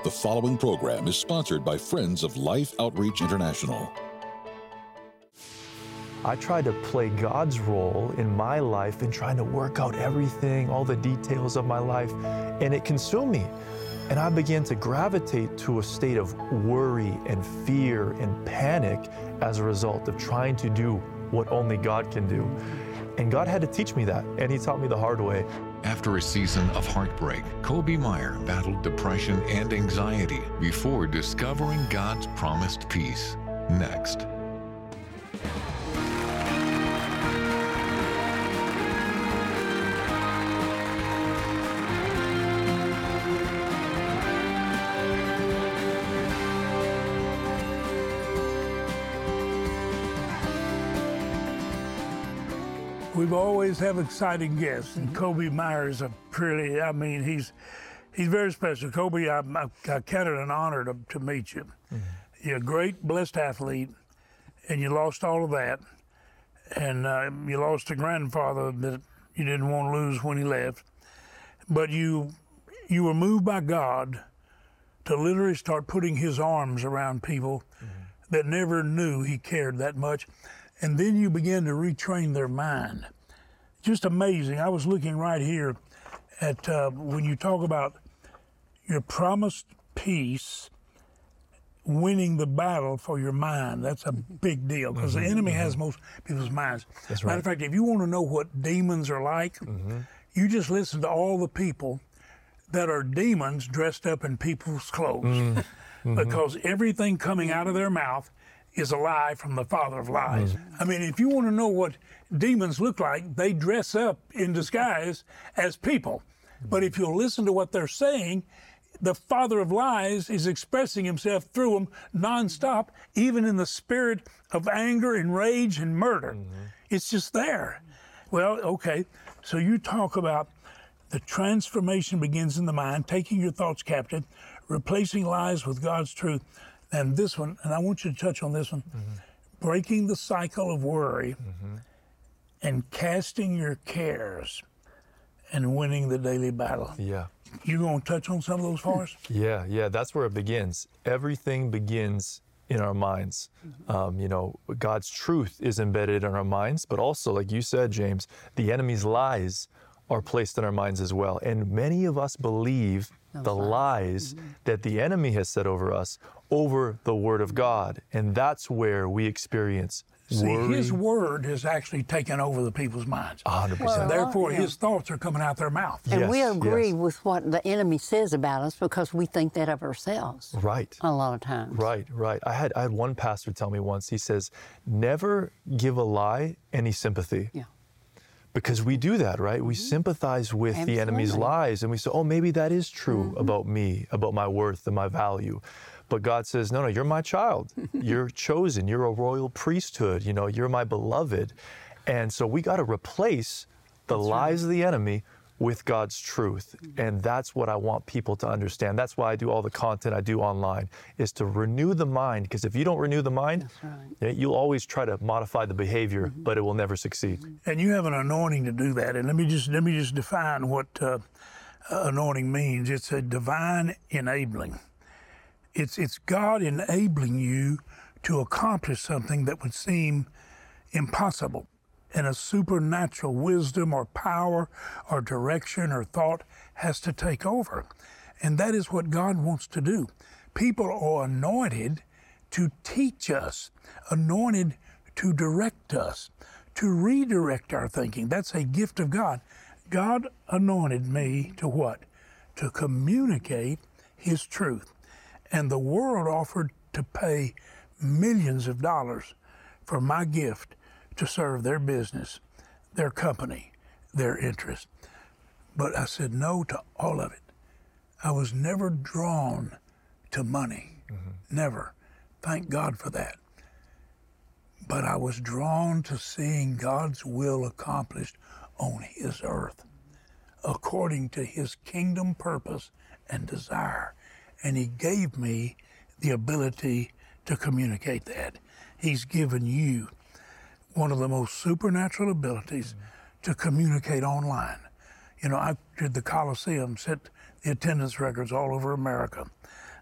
The following program is sponsored by Friends of Life Outreach International. I tried to play God's role in my life and trying to work out everything, all the details of my life, and it consumed me. And I began to gravitate to a state of worry and fear and panic as a result of trying to do what only God can do. And God had to teach me that, and He taught me the hard way. After a season of heartbreak, Kobe Meyer battled depression and anxiety before discovering God's promised peace. Next. We've always have exciting guests, and Kobe Meyer is he's very special. Kobe, I count it an honor to meet you. You're a great, blessed athlete, and you lost all of that, and you lost a grandfather that you didn't want to lose when he left, but you were moved by God to literally start putting His arms around people that never knew He cared that much. And then you begin to retrain their mind. Just amazing. I was looking right here at when you talk about your promised peace, winning the battle for your mind. That's a big deal because the enemy has most people's minds. That's right. Matter of fact, if you want to know what demons are like, you just listen to all the people that are demons dressed up in people's clothes because everything coming out of their mouth is a lie from the father of lies. I mean, if you want to know what demons look like, they dress up in disguise as people. But if you'll listen to what they're saying, the father of lies is expressing himself through them nonstop, even in the spirit of anger and rage and murder. It's just there. Well, okay, so you talk about the transformation begins in the mind, taking your thoughts captive, replacing lies with God's truth. And this one, and I want you to touch on this one, breaking the cycle of worry and casting your cares and winning the daily battle. Yeah. You going to touch on some of those for us? Yeah, that's where it begins. Everything begins in our minds. God's truth is embedded in our minds, but also, like you said, James, the enemy's lies are placed in our minds as well. And many of us believe the lies that the enemy has said over us over the Word of God. And that's where we experience worry. See, His Word has actually taken over the people's minds. 100%. And therefore, His thoughts are coming out their mouth. And we agree with what the enemy says about us because we think that of ourselves. Right. A lot of times. Right. I had one pastor tell me once, he says, never give a lie any sympathy. Yeah. Because we do that, right? We sympathize with the enemy's lies and we say, oh, maybe that is true about me, about my worth and my value. But God says, no, you're my child. You're chosen. You're a royal priesthood. You're my beloved. And so we got to replace the lies of the enemy with God's truth. And that's what I want people to understand. That's why I do all the content I do online, is to renew the mind. Because if you don't renew the mind, you'll always try to modify the behavior, but it will never succeed. And you have an anointing to do that. And let me just define what anointing means. It's a divine enabling. It's God enabling you to accomplish something that would seem impossible. And a supernatural wisdom or power or direction or thought has to take over. And that is what God wants to do. People are anointed to teach us, anointed to direct us, to redirect our thinking. That's a gift of God. God anointed me to what? To communicate His truth. And the world offered to pay millions of dollars for my gift to serve their business, their company, their interest. But I said no to all of it. I was never drawn to money, never. Thank God for that. But I was drawn to seeing God's will accomplished on His earth, according to His kingdom purpose and desire. And He gave me the ability to communicate that. He's given you one of the most supernatural abilities to communicate online. I did the Coliseum, set the attendance records all over America.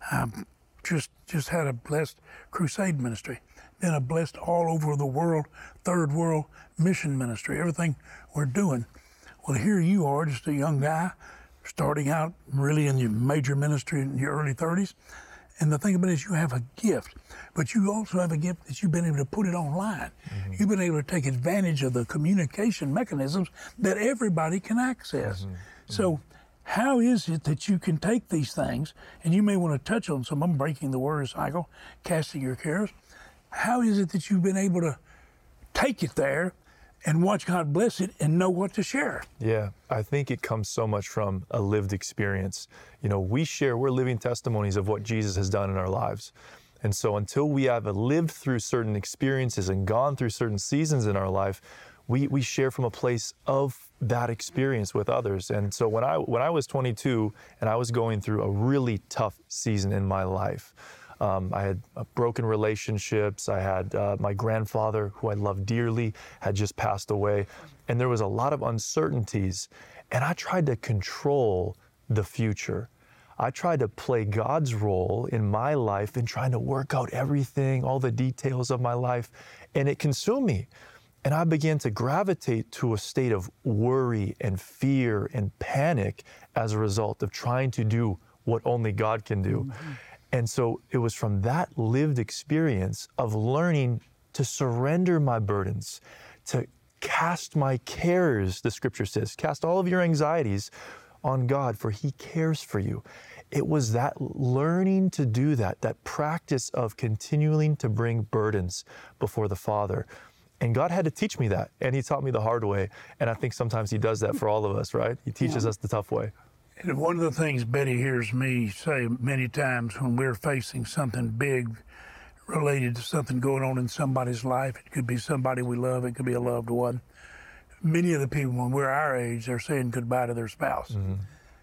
just had a blessed crusade ministry, then a blessed all over the world, third world mission ministry, everything we're doing. Well, here you are, just a young guy, starting out really in your major ministry in your early 30s. And the thing about it is you have a gift, but you also have a gift that you've been able to put it online. Mm-hmm. You've been able to take advantage of the communication mechanisms that everybody can access. Mm-hmm. So how is it that you can take these things, and you may want to touch on some of them, breaking the worry cycle, casting your cares. How is it that you've been able to take it there and watch God bless it and know what to share? Yeah, I think it comes so much from a lived experience. You know, we're living testimonies of what Jesus has done in our lives. And so until we have lived through certain experiences and gone through certain seasons in our life, we share from a place of that experience with others. And so when I was 22 and I was going through a really tough season in my life, I had broken relationships. I had my grandfather, who I loved dearly, had just passed away. And there was a lot of uncertainties. And I tried to control the future. I tried to play God's role in my life in trying to work out everything, all the details of my life. And it consumed me. And I began to gravitate to a state of worry and fear and panic as a result of trying to do what only God can do. Mm-hmm. And so it was from that lived experience of learning to surrender my burdens, to cast my cares, the scripture says, cast all of your anxieties on God, for He cares for you. It was that learning to do that practice of continuing to bring burdens before the Father. And God had to teach me that, and He taught me the hard way. And I think sometimes He does that for all of us, right? He teaches us the tough way. And one of the things Betty hears me say many times when we're facing something big related to something going on in somebody's life, it could be somebody we love, it could be a loved one. Many of the people, when we're our age, they're saying goodbye to their spouse. Mm-hmm.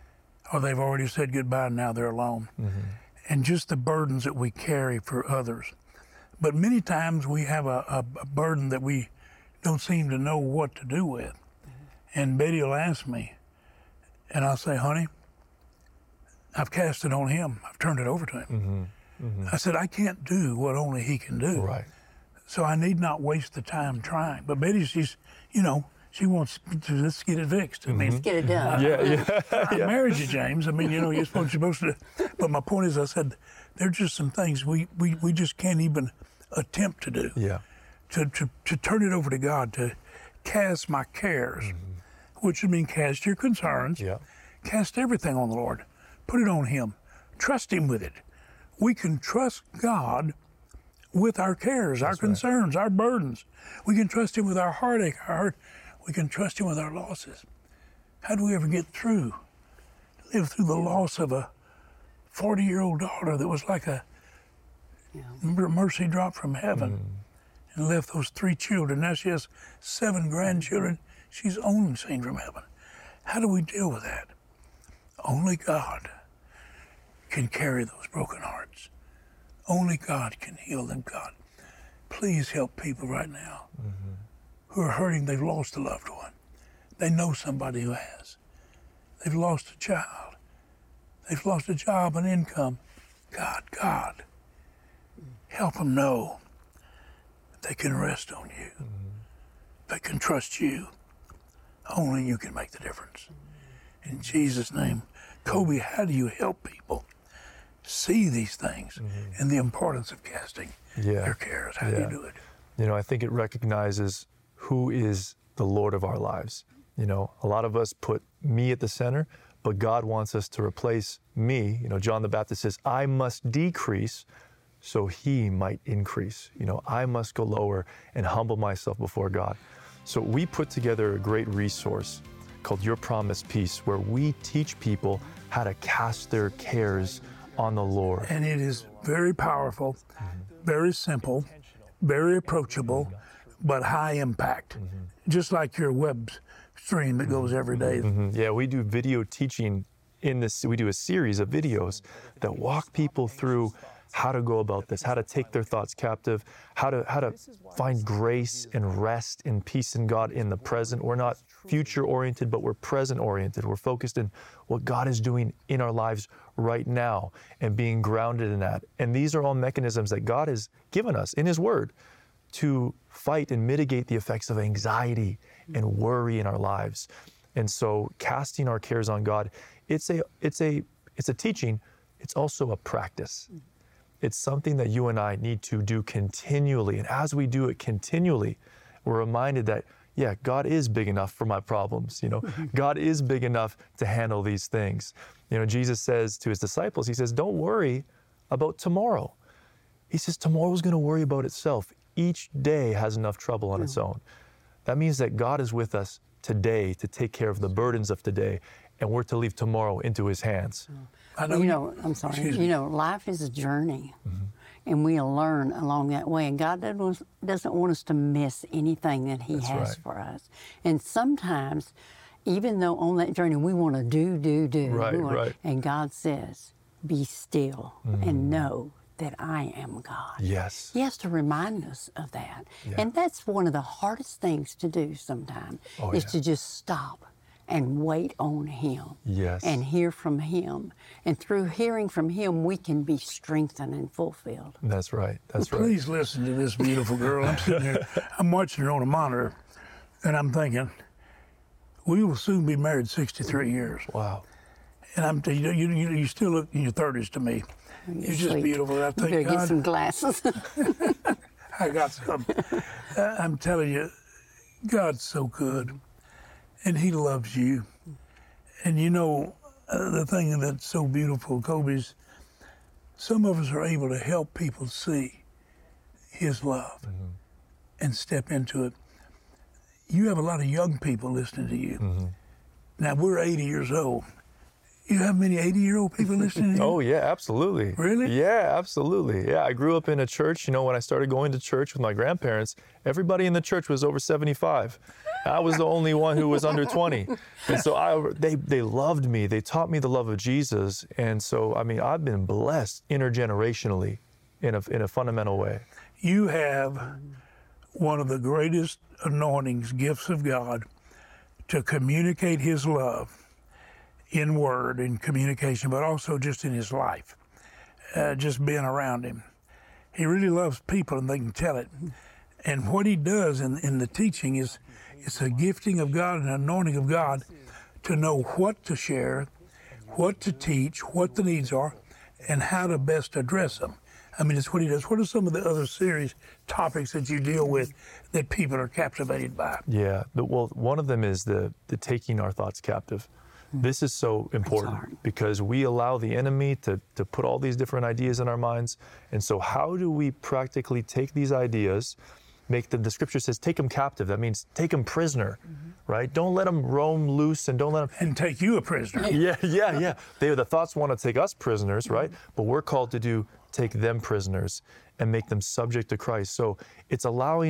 Or they've already said goodbye and now they're alone. Mm-hmm. And just the burdens that we carry for others. But many times we have a burden that we don't seem to know what to do with. Mm-hmm. And Betty will ask me, and I'll say, honey, I've cast it on Him. I've turned it over to Him. Mm-hmm. Mm-hmm. I said, I can't do what only He can do. Right. So I need not waste the time trying. But Betty, she's, she wants to, let's get it fixed. I mean, let's get it done. I married you, James. I mean, you're supposed to. But my point is, I said, there are just some things we just can't even attempt to do. Yeah. To turn it over to God, to cast my cares, which would mean cast your concerns, cast everything on the Lord, put it on Him, trust Him with it. We can trust God with our cares, our concerns, our burdens. We can trust Him with our heartache, we can trust Him with our losses. How do we ever live through the loss of a 40-year-old daughter that was like a mercy drop from heaven and left those 3 children. Now she has 7 grandchildren she's only seen from heaven. How do we deal with that? Only God can carry those broken hearts. Only God can heal them. God, please help people right now who are hurting. They've lost a loved one. They know somebody who has. They've lost a child. They've lost a job and income. God, help them know that they can rest on You. They can trust You. Only You can make the difference. In Jesus' name. Kobe, how do you help people see these things and the importance of casting their cares? How do you do it? I think it recognizes who is the Lord of our lives. A lot of us put me at the center, but God wants us to replace me. John the Baptist says, I must decrease so He might increase. I must go lower and humble myself before God. So we put together a great resource called Your Promised Peace, where we teach people how to cast their cares on the Lord. And it is very powerful, very simple, very approachable, but high impact. Just like your web stream that goes every day. Yeah, we do video teaching in this, we do a series of videos that walk people through how to go about this, how to take their thoughts captive, how to find grace and rest and peace in God in the present. We're not future-oriented, but we're present-oriented. We're focused in what God is doing in our lives right now and being grounded in that. And these are all mechanisms that God has given us in His Word to fight and mitigate the effects of anxiety and worry in our lives. And so casting our cares on God, it's a teaching, it's also a practice. It's something that you and I need to do continually. And as we do it continually, we're reminded that, yeah, God is big enough for my problems. God is big enough to handle these things. Jesus says to His disciples, He says, don't worry about tomorrow. He says, tomorrow's going to worry about itself. Each day has enough trouble on its own. That means that God is with us today to take care of the burdens of today, and we're to leave tomorrow into His hands. I'm sorry. Life is a journey, and we'll learn along that way. And God doesn't want us to miss anything that He has for us. And sometimes, even though on that journey we want to do, Right. And God says, "Be still and know that I am God." Yes. He has to remind us of that. Yeah. And that's one of the hardest things to do sometimes, is to just stop and wait on Him. Yes. And hear from Him. And through hearing from Him, we can be strengthened and fulfilled. That's right. That's right. Please listen to this beautiful girl. I'm sitting here, I'm watching her on a monitor, and I'm thinking, we will soon be married 63 years. Wow. And I'm you still look in your 30s to me. You're just Sweet. beautiful. I You think better get God, some glasses. I got some. I'm telling you, God's so good, and He loves you. And the thing that's so beautiful, Kobe, is some of us are able to help people see His love and step into it. You have a lot of young people listening to you. Now, we're 80 years old. You have many 80-year-old people listening to you? Oh, yeah, absolutely. Really? Yeah, absolutely. Yeah, I grew up in a church. When I started going to church with my grandparents, everybody in the church was over 75. I was the only one who was under 20. And so they loved me. They taught me the love of Jesus. And so, I've been blessed intergenerationally in a fundamental way. You have one of the greatest anointings, gifts of God, to communicate His love in word, in communication, but also just in His life, just being around Him. He really loves people, and they can tell it. And what He does in the teaching is, it's a gifting of God, an anointing of God, to know what to share, what to teach, what the needs are, and how to best address them. It's what He does. What are some of the other serious topics that you deal with that people are captivated by? Yeah, well, one of them is the taking our thoughts captive. This is so important because we allow the enemy to put all these different ideas in our minds. And so how do we practically take these ideas, the scripture says, take them captive. That means take them prisoner, right? Don't let them roam loose, and don't let them... And take you a prisoner. Yeah. The thoughts want to take us prisoners, right? But we're called to take them prisoners and make them subject to Christ. So it's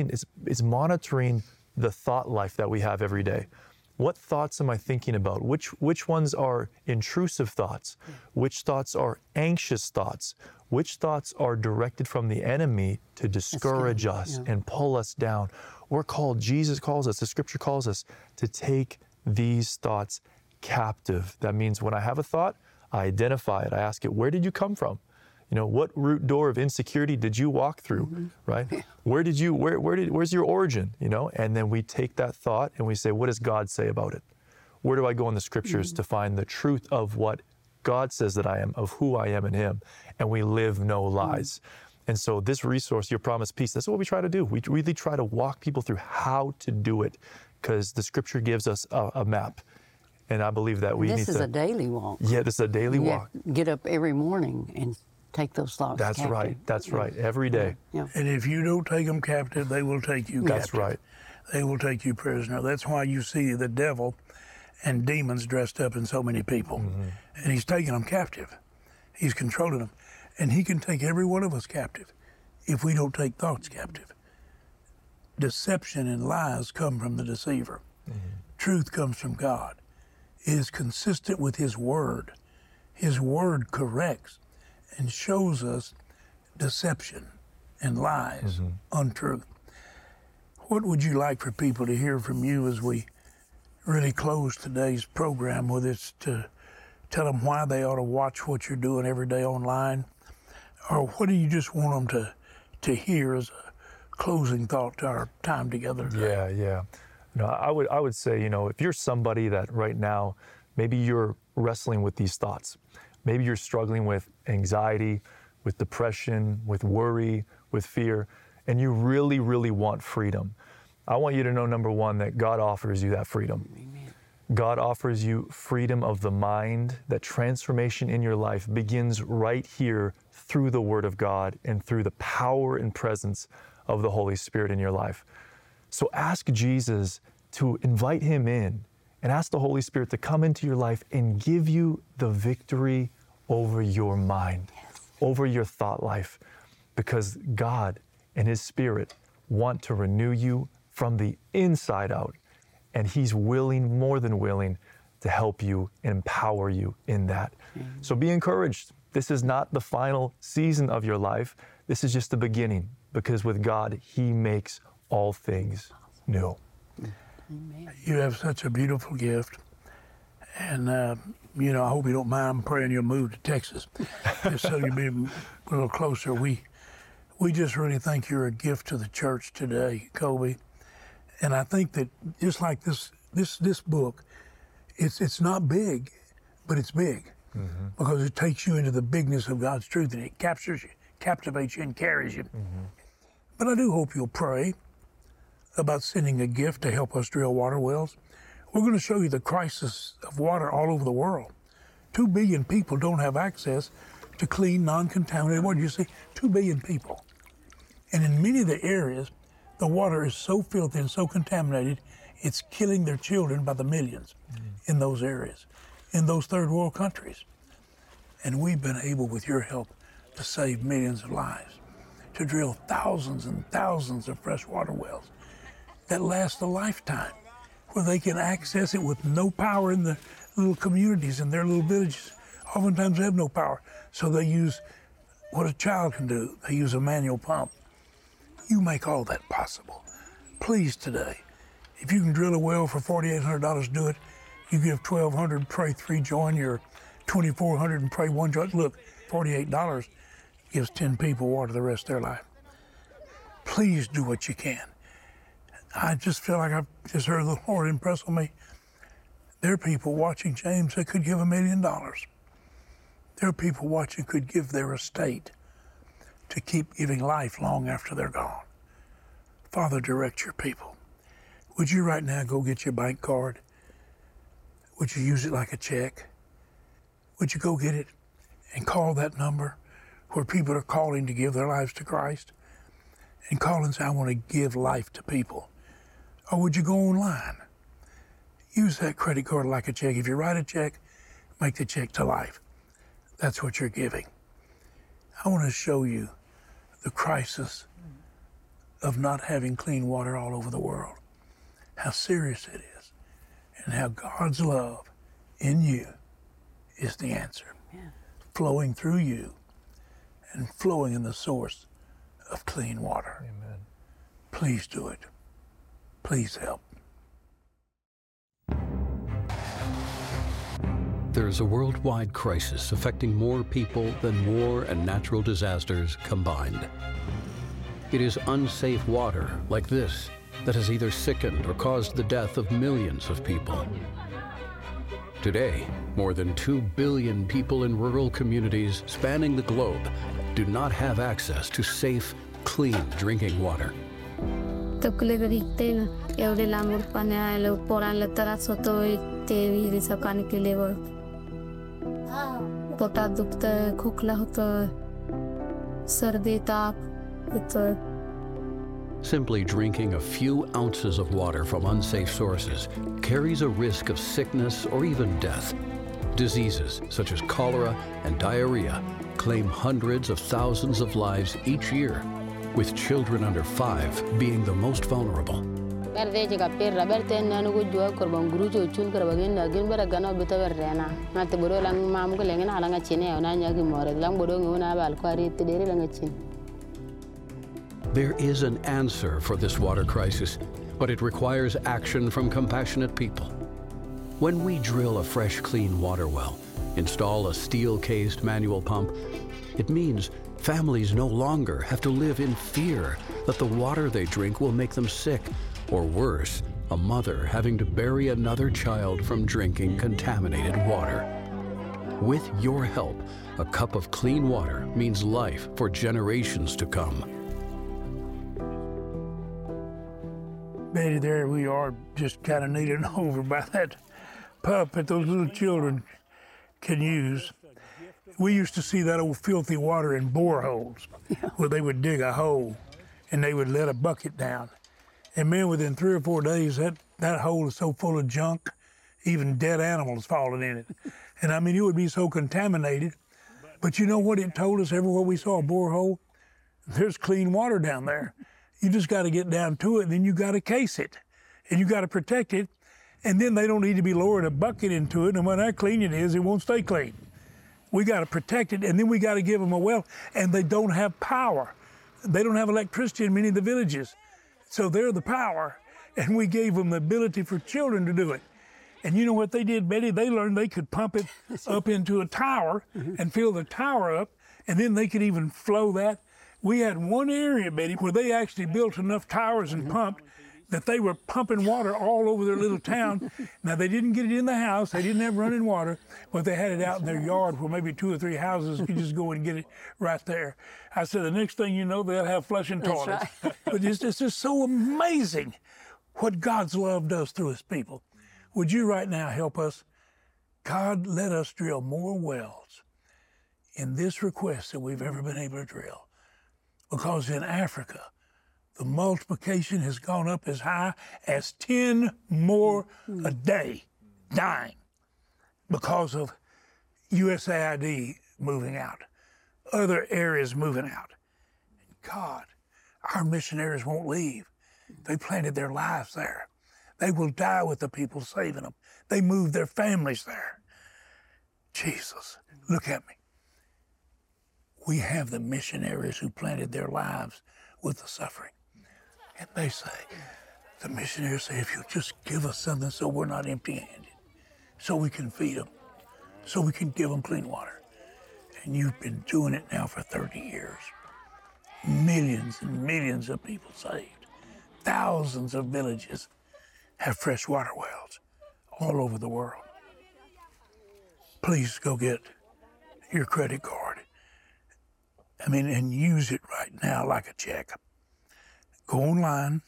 monitoring the thought life that we have every day. What thoughts am I thinking about? Which ones are intrusive thoughts? Which thoughts are anxious thoughts? Which thoughts are directed from the enemy to discourage us and pull us down? Jesus calls us, the scripture calls us to take these thoughts captive. That means when I have a thought, I identify it. I ask it, where did you come from? What root door of insecurity did you walk through, right? Where's your origin, And then we take that thought and we say, what does God say about it? Where do I go in the scriptures to find the truth of what God says that I am, of who I am in Him? And we live no lies. And so this resource, Your Promised Peace, that's what we try to do. We really try to walk people through how to do it, because the scripture gives us a map. And I believe that This is a daily walk. Yeah, this is a daily walk. Get up every morning and take those thoughts captive. That's right. Every day. Yeah. And if you don't take them captive, they will take you captive. That's right. They will take you prisoner. That's why you see the devil and demons dressed up in so many people. And he's taking them captive. He's controlling them. And he can take every one of us captive if we don't take thoughts captive. Deception and lies come from the deceiver. Truth comes from God. It is consistent with His word. His Word corrects and shows us deception and lies, untruth. What would you like for people to hear from you as we really close today's program with us, to tell them why they ought to watch what you're doing every day online? Or what do you just want them to hear as a closing thought to our time together today? Yeah. I would say, if you're somebody that right now, maybe you're wrestling with these thoughts, maybe you're struggling with anxiety, with depression, with worry, with fear, and you really, really want freedom. I want you to know, number one, that God offers you that freedom. Amen. God offers you freedom of the mind, that transformation in your life begins right here through the Word of God and through the power and presence of the Holy Spirit in your life. So ask Jesus to invite Him in, and ask the Holy Spirit to come into your life and give you the victory over your mind, over your thought life, because God and His Spirit want to renew you from the inside out, and He's willing, more than willing, to help you and empower you in that. So be encouraged. This is not the final season of your life. This is just the beginning, because with God, He makes all things new. Amen. You have such a beautiful gift. And, I hope you don't mind. I'm praying you'll move to Texas, just so you'll be a little closer. We just really think you're a gift to the church today, Colby. And I think that just like this book, it's not big, but it's big, because it takes you into the bigness of God's truth, and it captures you, captivates you, and carries you. But I do hope you'll pray about sending a gift to help us drill water wells. We're going to show you the crisis of water all over the world. 2 billion people don't have access to clean, non-contaminated water. You see, 2 billion people. And in many of the areas, the water is so filthy and so contaminated, it's killing their children by the millions in those areas, in those third world countries. And we've been able, with your help, to save millions of lives, to drill thousands and thousands of freshwater wells that last a lifetime, where they can access it with no power in the little communities and their little villages. Oftentimes they have no power, so they use what a child can do. They use a manual pump. You make all that possible. Please today, if you can drill a well for $4,800, do it. You give $1,200, pray 3 join, or $2,400 and pray 1 join. Look, $48 gives 10 people water the rest of their life. Please do what you can. I just feel like I've just heard the Lord impress on me. There are people watching, James, that could give $1 million. There are people watching could give their estate to keep giving life long after they're gone. Father, direct your people. Would you right now go get your bank card? Would you use it like a check? Would you go get it and call that number where people are calling to give their lives to Christ? And call and say, I want to give life to people. Or would you go online? Use that credit card like a check. If you write a check, make the check to life. That's what you're giving. I want to show you the crisis of not having clean water all over the world, how serious it is, and how God's love in you is the answer, flowing through you and flowing in the source of clean water. Amen. Please do it. Please help. There is a worldwide crisis affecting more people than war and natural disasters combined. It is unsafe water like this that has either sickened or caused the death of millions of people. Today, more than 2 billion people in rural communities spanning the globe do not have access to safe, clean drinking water. एवढे लांबून पाणी आलं पोरांना त्रास होतोय ते विहिरीचं पाणी पिल्यावर पोटात दुखतंय खोकला होतोय सर्दी ताप होतोय. Simply drinking a few ounces of water from unsafe sources carries a risk of sickness or even death. Diseases such as cholera and diarrhea claim hundreds of thousands of lives each year, with children under 5 being the most vulnerable. Berde je kapera berte nanu go jua korban gurujo chun karbagin na gin bara gana bita berrena na te bodo lang mam ko lengen ala nga chine na nyagi more lang bodo ngona bal kwari te dere lang chin. There is an answer for this water crisis, but it requires action from compassionate people. When we drill a fresh, clean water well, install a steel-cased manual pump, it means families no longer have to live in fear that the water they drink will make them sick, or worse, a mother having to bury another child from drinking contaminated water. With your help, a cup of clean water means life for generations to come. Betty, there we are, just kind of kneeling over by that pump that those little children can use. We used to see that old filthy water in boreholes, where they would dig a hole and they would let a bucket down. And man, within 3 or 4 days, that hole is so full of junk, even dead animals falling in it. And I mean, it would be so contaminated. But you know what it told us everywhere we saw a borehole? There's clean water down there. You just got to get down to it, and then you got to case it, and you got to protect it. And then they don't need to be lowering a bucket into it, and when that clean it is, it won't stay clean. We got to protect it, and then we got to give them a well, and they don't have power. They don't have electricity in many of the villages. So they're the power, and we gave them the ability for children to do it. And you know what they did, Betty? They learned they could pump it up into a tower and fill the tower up, and then they could even flow that. We had one area, Betty, where they actually built enough towers and pumped that they were pumping water all over their little town. Now, they didn't get it in the house. They didn't have running water, but they had it out in their yard where maybe 2 or 3 houses could just go and get it right there. I said, the next thing you know, they'll have flushing toilets. Right. But it's just so amazing what God's love does through his people. Would you right now help us? God, let us drill more wells in this request than we've ever been able to drill. Because in Africa, the multiplication has gone up as high as 10 more a day dying because of USAID moving out, other areas moving out. God, our missionaries won't leave. They planted their lives there. They will die with the people saving them. They moved their families there. Jesus, look at me. We have the missionaries who planted their lives with the suffering. And they say, the missionaries say, if you'll just give us something so we're not empty-handed, so we can feed them, so we can give them clean water. And you've been doing it now for 30 years. Millions and millions of people saved. Thousands of villages have fresh water wells all over the world. Please go get your credit card. And use it right now like a check. Go online,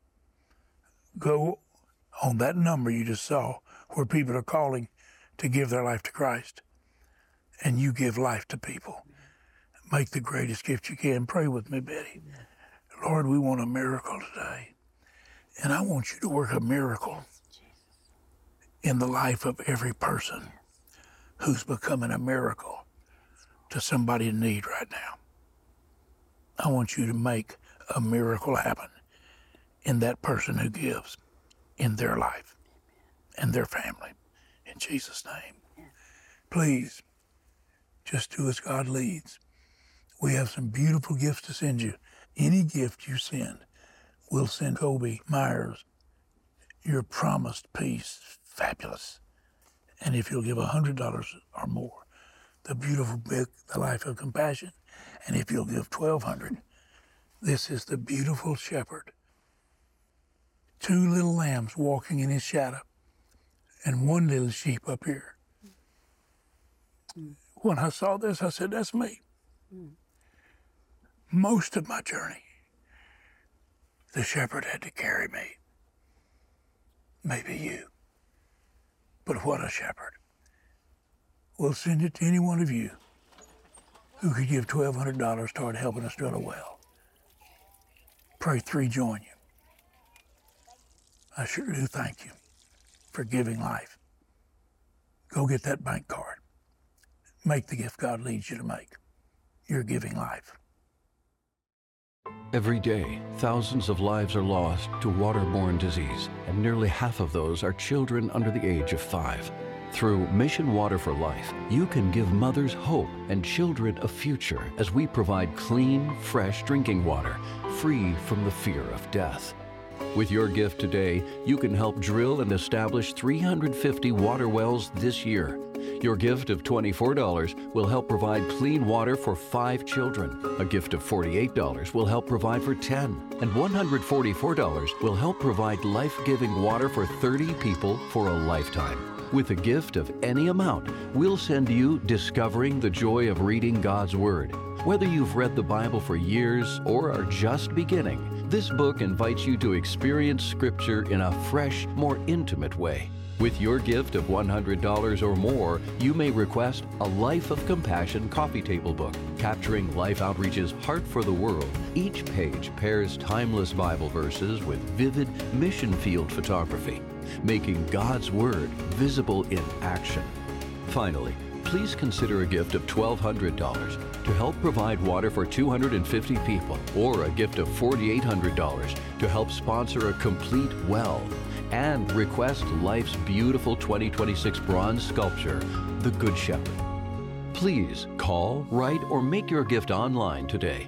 go on that number you just saw where people are calling to give their life to Christ, and you give life to people. Make the greatest gift you can. Pray with me, Betty. Lord, we want a miracle today, and I want you to work a miracle in the life of every person who's becoming a miracle to somebody in need right now. I want you to make a miracle happen in that person who gives, in their life and their family. In Jesus' name. Please, just do as God leads. We have some beautiful gifts to send you. Any gift you send, we'll send Kobe Myers your promised peace. Fabulous. And if you'll give $100 or more, the beautiful book, The Life of Compassion. And if you'll give $1,200, this is the beautiful shepherd. 2 little lambs walking in his shadow, and 1 little sheep up here. When I saw this, I said, that's me. Most of my journey, the shepherd had to carry me. Maybe you. But what a shepherd. We'll send it to any one of you who could give $1,200 toward helping us drill a well. Pray 3 join you. I sure do thank you for giving life. Go get that bank card. Make the gift God leads you to make. You're giving life. Every day, thousands of lives are lost to waterborne disease, and nearly half of those are children under the age of 5. Through Mission Water for Life, you can give mothers hope and children a future as we provide clean, fresh drinking water, free from the fear of death. With your gift today, you can help drill and establish 350 water wells this year. Your gift of $24 will help provide clean water for 5 children. A gift of $48 will help provide for 10. And $144 will help provide life-giving water for 30 people for a lifetime. With a gift of any amount, we'll send you Discovering the Joy of Reading God's Word. Whether you've read the Bible for years or are just beginning, this book invites you to experience Scripture in a fresh, more intimate way. With your gift of $100 or more, you may request a Life of Compassion coffee table book, capturing Life Outreach's heart for the world. Each page pairs timeless Bible verses with vivid mission field photography, making God's Word visible in action. Finally, please consider a gift of $1,200 to help provide water for 250 people, or a gift of $4,800 to help sponsor a complete well, and request Life's beautiful 2026 bronze sculpture, The Good Shepherd. Please call, write, or make your gift online today.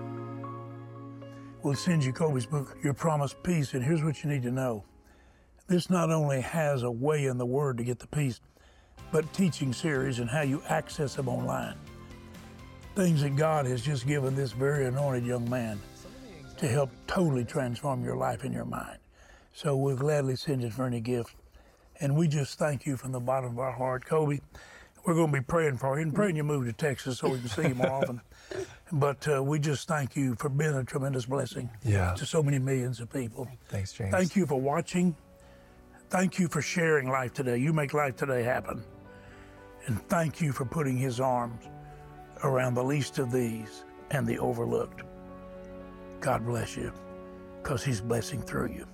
We'll send you Kobe's book, Your Promised Peace, and here's what you need to know. This not only has a way in the Word to get the peace, but teaching series and how you access them online. Things that God has just given this very anointed young man to help totally transform your life and your mind. So we'll gladly send it for any gift. And we just thank you from the bottom of our heart. Kobe, we're going to be praying for you and praying you move to Texas so we can see you more often. But we just thank you for being a tremendous blessing to so many millions of people. Thanks, James. Thank you for watching. Thank you for sharing Life Today. You make Life Today happen. And thank you for putting His arms around the least of these and the overlooked. God bless you, because He's blessing through you.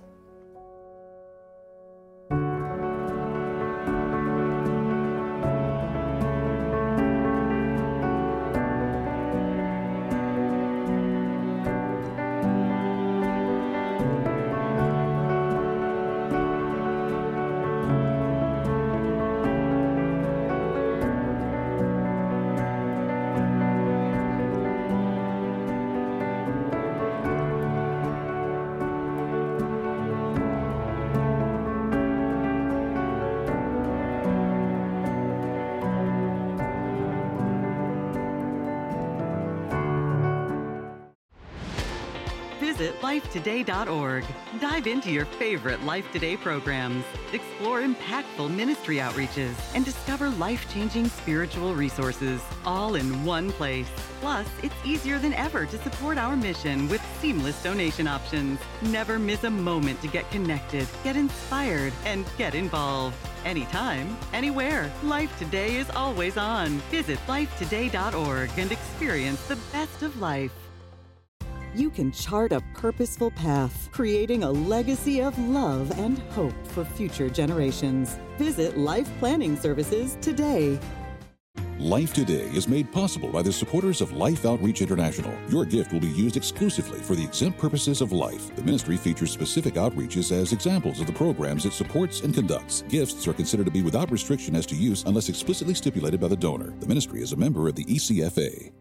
Visit lifetoday.org. Dive into your favorite Life Today programs, explore impactful ministry outreaches, and discover life-changing spiritual resources, all in one place. Plus, it's easier than ever to support our mission with seamless donation options. Never miss a moment to get connected, get inspired, and get involved. Anytime, anywhere. Life Today is always on. Visit lifetoday.org and experience the best of life. You can chart a purposeful path, creating a legacy of love and hope for future generations. Visit Life Planning Services today. Life Today is made possible by the supporters of Life Outreach International. Your gift will be used exclusively for the exempt purposes of life. The ministry features specific outreaches as examples of the programs it supports and conducts. Gifts are considered to be without restriction as to use unless explicitly stipulated by the donor. The ministry is a member of the ECFA.